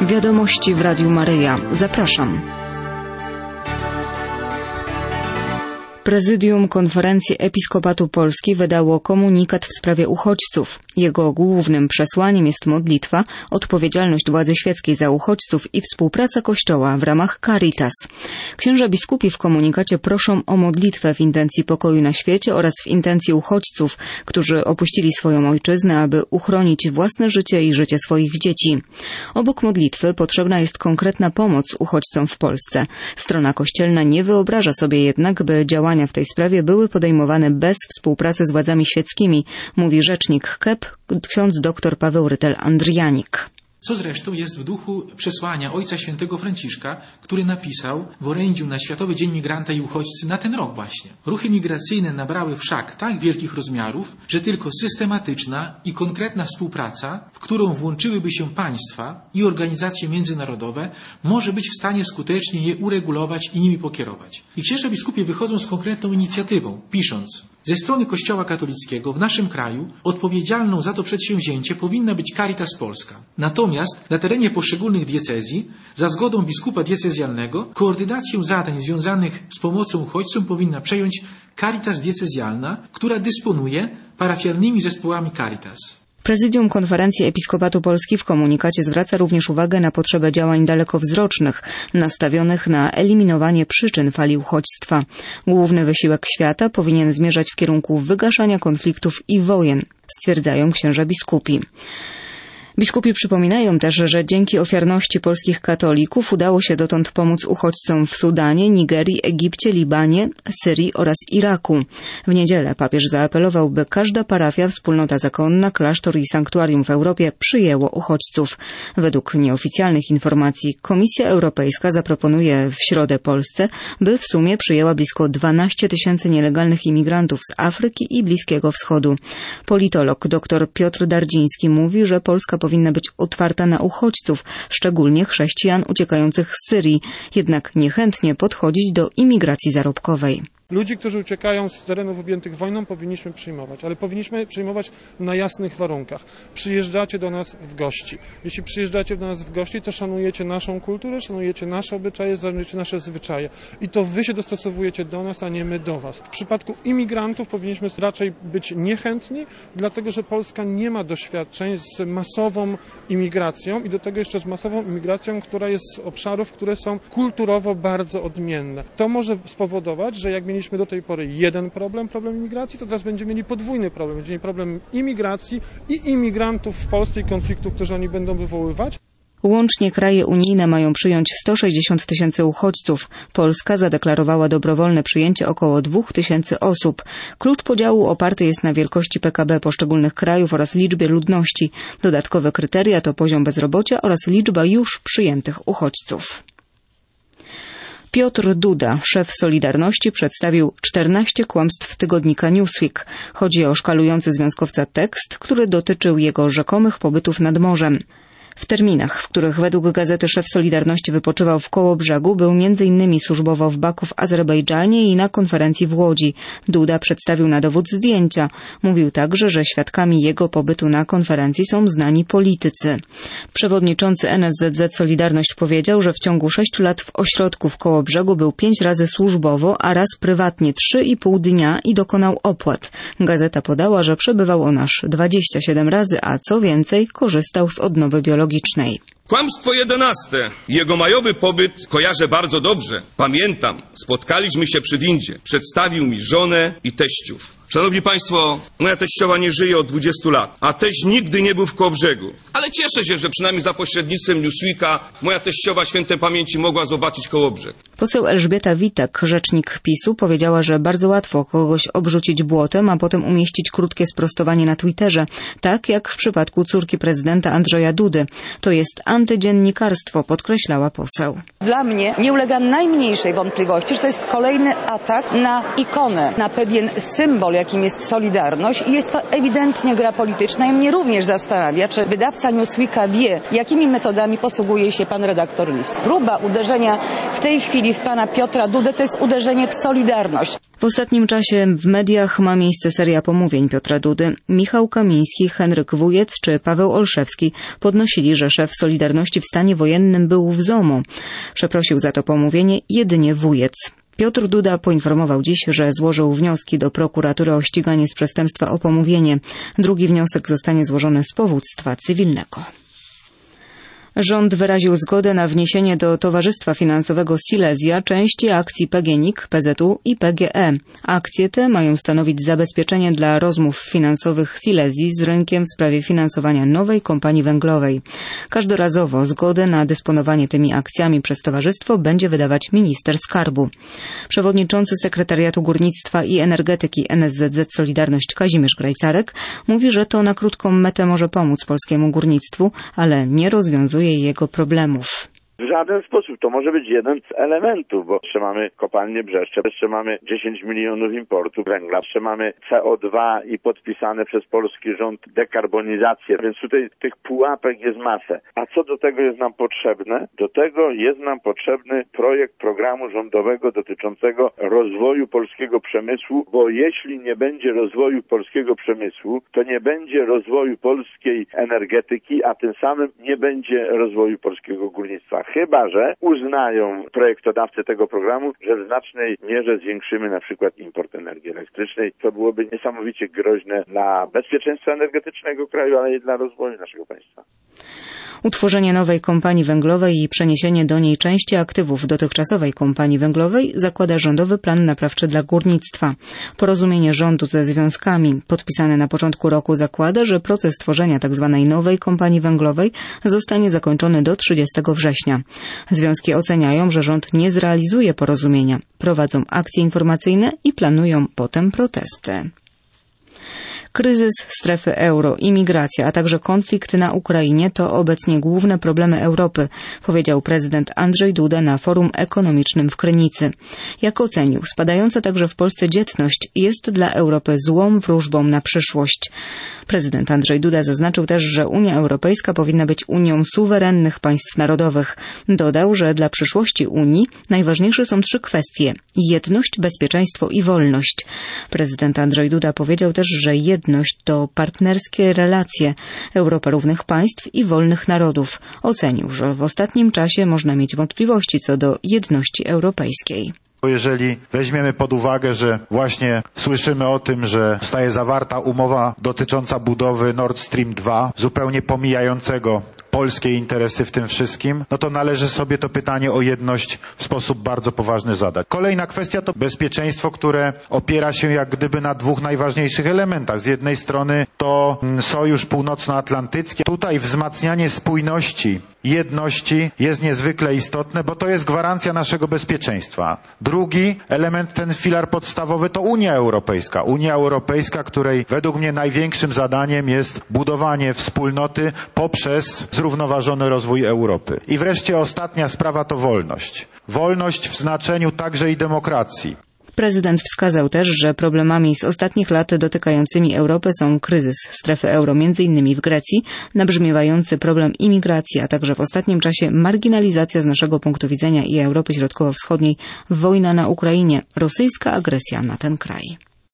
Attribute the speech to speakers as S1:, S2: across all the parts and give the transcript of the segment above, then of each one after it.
S1: Wiadomości w Radiu Maryja. Zapraszam. Prezydium Konferencji Episkopatu Polski wydało komunikat w sprawie uchodźców. Jego głównym przesłaniem jest modlitwa, odpowiedzialność władzy świeckiej za uchodźców i współpraca Kościoła w ramach Caritas. Księża biskupi w komunikacie proszą o modlitwę w intencji pokoju na świecie oraz w intencji uchodźców, którzy opuścili swoją ojczyznę, aby uchronić własne życie i życie swoich dzieci. Obok modlitwy potrzebna jest konkretna pomoc uchodźcom w Polsce. Strona kościelna nie wyobraża sobie jednak, by działania w tej sprawie były podejmowane bez współpracy z władzami świeckimi, mówi rzecznik KEP, ksiądz dr Paweł Rytel-Andrianik.
S2: Co zresztą jest w duchu przesłania Ojca Świętego Franciszka, który napisał w orędziu na Światowy Dzień Migranta i Uchodźcy na ten rok właśnie. Ruchy migracyjne nabrały wszak tak wielkich rozmiarów, że tylko systematyczna i konkretna współpraca, w którą włączyłyby się państwa i organizacje międzynarodowe, może być w stanie skutecznie je uregulować i nimi pokierować. I księża biskupi wychodzą z konkretną inicjatywą, pisząc: ze strony Kościoła katolickiego w naszym kraju odpowiedzialną za to przedsięwzięcie powinna być Caritas Polska. Natomiast na terenie poszczególnych diecezji, za zgodą biskupa diecezjalnego, koordynację zadań związanych z pomocą uchodźcom powinna przejąć Caritas diecezjalna, która dysponuje parafialnymi zespołami Caritas.
S1: Prezydium Konferencji Episkopatu Polski w komunikacie zwraca również uwagę na potrzebę działań dalekowzrocznych, nastawionych na eliminowanie przyczyn fali uchodźstwa. Główny wysiłek świata powinien zmierzać w kierunku wygaszania konfliktów i wojen, stwierdzają księża biskupi. Biskupi przypominają też, że dzięki ofiarności polskich katolików udało się dotąd pomóc uchodźcom w Sudanie, Nigerii, Egipcie, Libanie, Syrii oraz Iraku. W niedzielę papież zaapelował, by każda parafia, wspólnota zakonna, klasztor i sanktuarium w Europie przyjęło uchodźców. Według nieoficjalnych informacji Komisja Europejska zaproponuje w środę Polsce, by w sumie przyjęła blisko 12 000 nielegalnych imigrantów z Afryki i Bliskiego Wschodu. Politolog dr Piotr Dardziński mówi, że Polska powinna być otwarta na uchodźców, szczególnie chrześcijan uciekających z Syrii, jednak niechętnie podchodzić do imigracji zarobkowej.
S3: Ludzi, którzy uciekają z terenów objętych wojną, powinniśmy przyjmować, ale powinniśmy przyjmować na jasnych warunkach. Przyjeżdżacie do nas w gości. Jeśli przyjeżdżacie do nas w gości, to szanujecie naszą kulturę, szanujecie nasze obyczaje, szanujecie nasze zwyczaje. I to wy się dostosowujecie do nas, a nie my do was. W przypadku imigrantów powinniśmy raczej być niechętni, dlatego że Polska nie ma doświadczeń z masową imigracją i do tego jeszcze z masową imigracją, która jest z obszarów, które są kulturowo bardzo odmienne. To może spowodować, że jak mieliśmy do tej pory jeden problem imigracji, to teraz będziemy mieli podwójny problem. Będziemy mieli problem imigracji i imigrantów w Polsce i konfliktów, które oni będą wywoływać.
S1: Łącznie kraje unijne mają przyjąć 160 000 uchodźców. Polska zadeklarowała dobrowolne przyjęcie około 2 000 osób. Klucz podziału oparty jest na wielkości PKB poszczególnych krajów oraz liczbie ludności. Dodatkowe kryteria to poziom bezrobocia oraz liczba już przyjętych uchodźców. Piotr Duda, szef Solidarności, przedstawił 14 kłamstw tygodnika Newsweek. Chodzi o szkalujący związkowca tekst, który dotyczył jego rzekomych pobytów nad morzem. W terminach, w których według gazety szef Solidarności wypoczywał w Kołobrzegu, był m.in. służbowo w Baku w Azerbejdżanie i na konferencji w Łodzi. Duda przedstawił na dowód zdjęcia. Mówił także, że świadkami jego pobytu na konferencji są znani politycy. Przewodniczący NSZZ Solidarność powiedział, że w ciągu 6 lat w ośrodku w Kołobrzegu był 5 razy służbowo, a raz prywatnie 3,5 dnia i dokonał opłat. Gazeta podała, że przebywał on aż 27 razy, a co więcej, korzystał z odnowy biologicznej.
S4: Kłamstwo 11. Jego majowy pobyt kojarzę bardzo dobrze. Pamiętam, spotkaliśmy się przy windzie. Przedstawił mi żonę i teściów. Szanowni Państwo, moja teściowa nie żyje od 20 lat, a teść nigdy nie był w Kołobrzegu. Ale cieszę się, że przynajmniej za pośrednictwem Newsweeka moja teściowa świętej pamięci mogła zobaczyć Kołobrzeg.
S1: Poseł Elżbieta Witek, rzecznik PiS-u, powiedziała, że bardzo łatwo kogoś obrzucić błotem, a potem umieścić krótkie sprostowanie na Twitterze, tak jak w przypadku córki prezydenta Andrzeja Dudy. To jest antydziennikarstwo, podkreślała poseł.
S5: Dla mnie nie ulega najmniejszej wątpliwości, że to jest kolejny atak na ikonę, na pewien symbol, jakim jest Solidarność i jest to ewidentnie gra polityczna i mnie również zastanawia, czy wydawca Newsweeka wie, jakimi metodami posługuje się pan redaktor Lis. Próba uderzenia w tej chwili w pana Piotra Dudę to jest uderzenie w Solidarność.
S1: W ostatnim czasie w mediach ma miejsce seria pomówień Piotra Dudy. Michał Kamiński, Henryk Wujec czy Paweł Olszewski podnosili, że szef Solidarności w stanie wojennym był w ZOMO. Przeprosił za to pomówienie jedynie Wujec. Piotr Duda poinformował dziś, że złożył wnioski do prokuratury o ściganie z przestępstwa o pomówienie. Drugi wniosek zostanie złożony z powództwa cywilnego. Rząd wyraził zgodę na wniesienie do Towarzystwa Finansowego Silesia części akcji PGNiG, PZU i PGE. Akcje te mają stanowić zabezpieczenie dla rozmów finansowych Silesii z rynkiem w sprawie finansowania nowej kompanii węglowej. Każdorazowo zgodę na dysponowanie tymi akcjami przez towarzystwo będzie wydawać minister skarbu. Przewodniczący Sekretariatu Górnictwa i Energetyki NSZZ Solidarność Kazimierz Grajcarek mówi, że to na krótką metę może pomóc polskiemu górnictwu, ale nie rozwiązuje jego problemów.
S6: W żaden sposób. To może być jeden z elementów, bo jeszcze mamy kopalnię Brzeszcze, jeszcze mamy 10 milionów importu węgla, jeszcze mamy CO2 i podpisane przez polski rząd dekarbonizację, więc tutaj tych pułapek jest masę. A co do tego jest nam potrzebne? Do tego jest nam potrzebny projekt programu rządowego dotyczącego rozwoju polskiego przemysłu, bo jeśli nie będzie rozwoju polskiego przemysłu, to nie będzie rozwoju polskiej energetyki, a tym samym nie będzie rozwoju polskiego górnictwa. Chyba że uznają projektodawcy tego programu, że w znacznej mierze zwiększymy na przykład import energii elektrycznej, co byłoby niesamowicie groźne dla bezpieczeństwa energetycznego kraju, ale i dla rozwoju naszego państwa.
S1: Utworzenie nowej kompanii węglowej i przeniesienie do niej części aktywów dotychczasowej kompanii węglowej zakłada rządowy plan naprawczy dla górnictwa. Porozumienie rządu ze związkami podpisane na początku roku zakłada, że proces tworzenia tzw. nowej kompanii węglowej zostanie zakończony do 30 września. Związki oceniają, że rząd nie zrealizuje porozumienia, prowadzą akcje informacyjne i planują potem protesty. Kryzys strefy euro, imigracja, a także konflikt na Ukrainie to obecnie główne problemy Europy, powiedział prezydent Andrzej Duda na forum ekonomicznym w Krynicy. Jak ocenił, spadająca także w Polsce dzietność jest dla Europy złą wróżbą na przyszłość. Prezydent Andrzej Duda zaznaczył też, że Unia Europejska powinna być Unią suwerennych państw narodowych. Dodał, że dla przyszłości Unii najważniejsze są 3 kwestie: jedność, bezpieczeństwo i wolność. Prezydent Andrzej Duda powiedział też, że jedność to partnerskie relacje, Europa równych państw i wolnych narodów. Ocenił, że w ostatnim czasie można mieć wątpliwości co do jedności europejskiej.
S7: Jeżeli weźmiemy pod uwagę, że właśnie słyszymy o tym, że zostaje zawarta umowa dotycząca budowy Nord Stream 2, zupełnie pomijającego polskie interesy w tym wszystkim, no to należy sobie to pytanie o jedność w sposób bardzo poważny zadać. Kolejna kwestia to bezpieczeństwo, które opiera się jak gdyby na 2 najważniejszych elementach. Z jednej strony to Sojusz Północnoatlantycki. Tutaj wzmacnianie spójności, jedności jest niezwykle istotne, bo to jest gwarancja naszego bezpieczeństwa. Drugi element, ten filar podstawowy, to Unia Europejska. Unia Europejska, której według mnie największym zadaniem jest budowanie wspólnoty poprzez zrównoważony rozwój Europy. I wreszcie ostatnia sprawa to wolność. Wolność w znaczeniu także i demokracji.
S1: Prezydent wskazał też, że problemami z ostatnich lat dotykającymi Europę są kryzys strefy euro, m.in. w Grecji, nabrzmiewający problem imigracji, a także w ostatnim czasie marginalizacja z naszego punktu widzenia i Europy Środkowo-Wschodniej, wojna na Ukrainie, rosyjska agresja na ten kraj.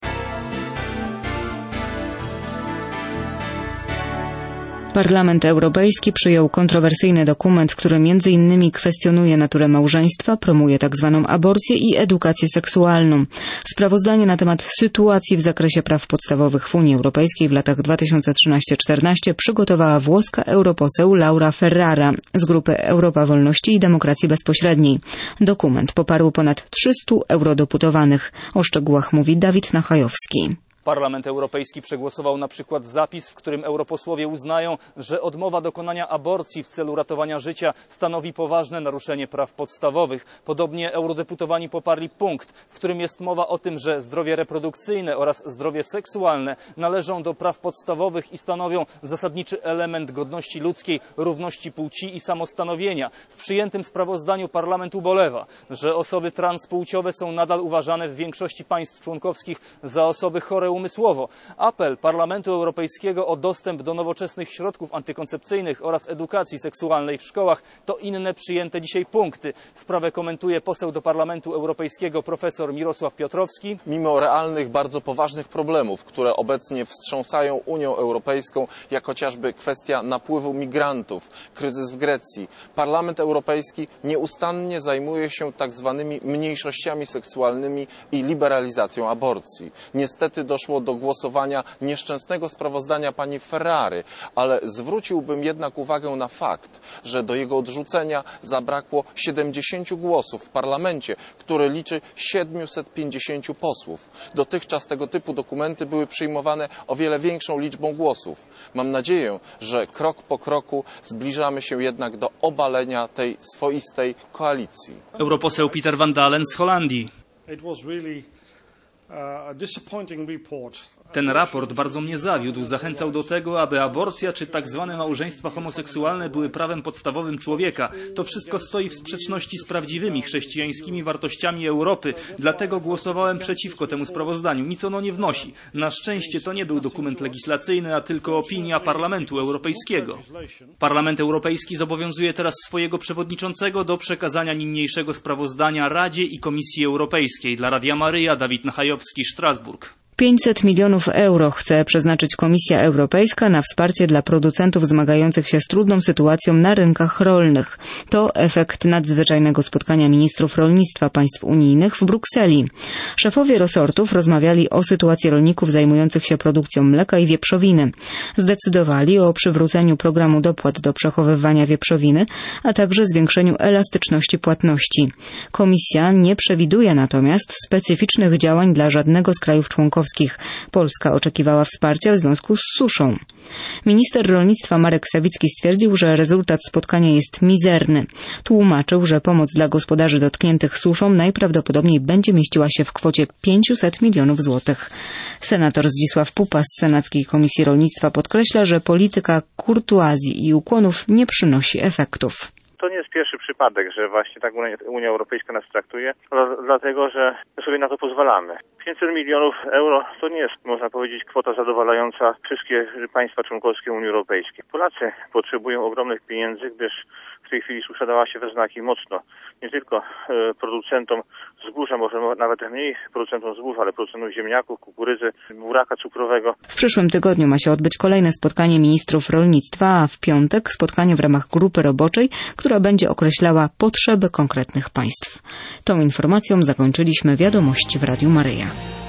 S1: Parlament Europejski przyjął kontrowersyjny dokument, który m.in. kwestionuje naturę małżeństwa, promuje tzw. aborcję i edukację seksualną. Sprawozdanie na temat sytuacji w zakresie praw podstawowych w Unii Europejskiej w latach 2013-14 przygotowała włoska europoseł Laura Ferrara z grupy Europa Wolności i Demokracji Bezpośredniej. Dokument poparło ponad 300 eurodeputowanych. O szczegółach mówi Dawid Nachajowski.
S8: Parlament Europejski przegłosował na przykład zapis, w którym europosłowie uznają, że odmowa dokonania aborcji w celu ratowania życia stanowi poważne naruszenie praw podstawowych. Podobnie eurodeputowani poparli punkt, w którym jest mowa o tym, że zdrowie reprodukcyjne oraz zdrowie seksualne należą do praw podstawowych i stanowią zasadniczy element godności ludzkiej, równości płci i samostanowienia. W przyjętym sprawozdaniu Parlament ubolewa, że osoby transpłciowe są nadal uważane w większości państw członkowskich za osoby chore umysłowo. Apel Parlamentu Europejskiego o dostęp do nowoczesnych środków antykoncepcyjnych oraz edukacji seksualnej w szkołach to inne przyjęte dzisiaj punkty. Sprawę komentuje poseł do Parlamentu Europejskiego profesor Mirosław Piotrowski.
S9: Mimo realnych, bardzo poważnych problemów, które obecnie wstrząsają Unią Europejską, jak chociażby kwestia napływu migrantów, kryzys w Grecji, Parlament Europejski nieustannie zajmuje się tak zwanymi mniejszościami seksualnymi i liberalizacją aborcji. Niestety doszło do głosowania nieszczęsnego sprawozdania pani Ferrari, ale zwróciłbym jednak uwagę na fakt, że do jego odrzucenia zabrakło 70 głosów w parlamencie, który liczy 750 posłów. Dotychczas tego typu dokumenty były przyjmowane o wiele większą liczbą głosów. Mam nadzieję, że krok po kroku zbliżamy się jednak do obalenia tej swoistej koalicji.
S8: Europoseł Peter van Dalen z Holandii. Ten raport bardzo mnie zawiódł. Zachęcał do tego, aby aborcja czy tak zwane małżeństwa homoseksualne były prawem podstawowym człowieka. To wszystko stoi w sprzeczności z prawdziwymi chrześcijańskimi wartościami Europy. Dlatego głosowałem przeciwko temu sprawozdaniu. Nic ono nie wnosi. Na szczęście to nie był dokument legislacyjny, a tylko opinia Parlamentu Europejskiego. Parlament Europejski zobowiązuje teraz swojego przewodniczącego do przekazania niniejszego sprawozdania Radzie i Komisji Europejskiej. Dla Radia Maryja, Dawid Nachajowski, Strasburg.
S1: 500 milionów euro chce przeznaczyć Komisja Europejska na wsparcie dla producentów zmagających się z trudną sytuacją na rynkach rolnych. To efekt nadzwyczajnego spotkania ministrów rolnictwa państw unijnych w Brukseli. Szefowie resortów rozmawiali o sytuacji rolników zajmujących się produkcją mleka i wieprzowiny. Zdecydowali o przywróceniu programu dopłat do przechowywania wieprzowiny, a także zwiększeniu elastyczności płatności. Komisja nie przewiduje natomiast specyficznych działań dla żadnego z krajów członkowskich. Polska oczekiwała wsparcia w związku z suszą. Minister rolnictwa Marek Sawicki stwierdził, że rezultat spotkania jest mizerny. Tłumaczył, że pomoc dla gospodarzy dotkniętych suszą najprawdopodobniej będzie mieściła się w kwocie 500 milionów złotych. Senator Zdzisław Pupa z Senackiej Komisji Rolnictwa podkreśla, że polityka kurtuazji i ukłonów nie przynosi efektów.
S10: To nie jest pierwszy przypadek, że właśnie tak Unia Europejska nas traktuje, dlatego że sobie na to pozwalamy. 500 milionów euro to nie jest, można powiedzieć, kwota zadowalająca wszystkie państwa członkowskie Unii Europejskiej. Polacy potrzebują ogromnych pieniędzy, gdyż w tej chwili susza dała się we znaki mocno. Nie tylko producentom zboża, może nawet mniej producentom zbóż, ale producentom ziemniaków, kukurydzy, buraka cukrowego.
S1: W przyszłym tygodniu ma się odbyć kolejne spotkanie ministrów rolnictwa, a w piątek spotkanie w ramach grupy roboczej, która będzie określała potrzeby konkretnych państw. Tą informacją zakończyliśmy wiadomości w Radiu Maryja.